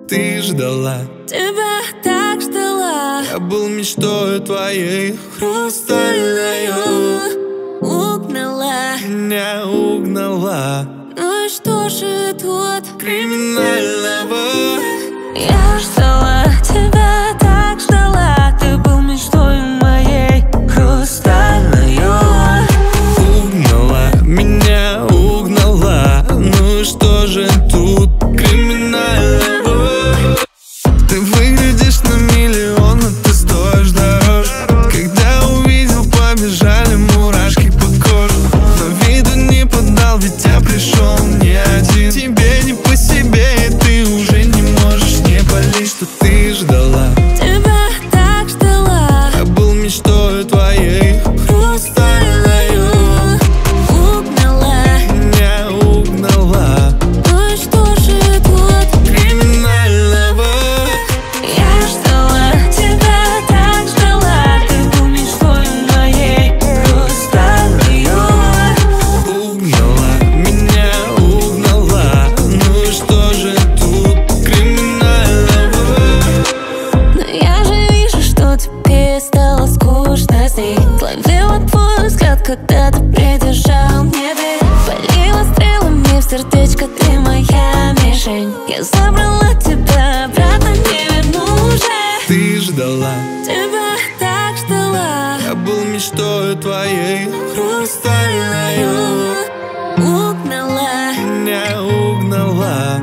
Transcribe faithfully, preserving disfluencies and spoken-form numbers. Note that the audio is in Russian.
Ты ждала, тебя так ждала. я был мечтой твоей хрустальной. Угнала, меня угнала. ну и что же тут Криминального? Я ждала, тебя так ждала. Ты был мечтой моей хрустальной. Угнала, меня угнала. Ну и что же тут криминального? Ты выглядишь на миллион, но ты стоишь дороже. Когда увидел, побежали мурашки по коже. Но виду не подал, ведь я пришел не один. Тебе не по себе, и ты уже не можешь не болеть, что ты ждала. Тебя так ждала. Я был мечтой твоей хрустальной. Угнала, меня угнала. ну и что же тут Криминального? Я ждала, тебя так ждала. Ты был мечтой моей хрустальной. Угнала, меня угнала. Ну и что же тут криминального? Но я же вижу, что тебе стало скучно с ней. Словила твой взгляд, когда ты придержал мне дверь. Полила стрелами в сердечко, ты моя мишень. Я забрала тебя, обратно не верну уже. Ты ждала, Тебя так ждала. я был мечтой твоей хрустальной. Угнала, меня угнала.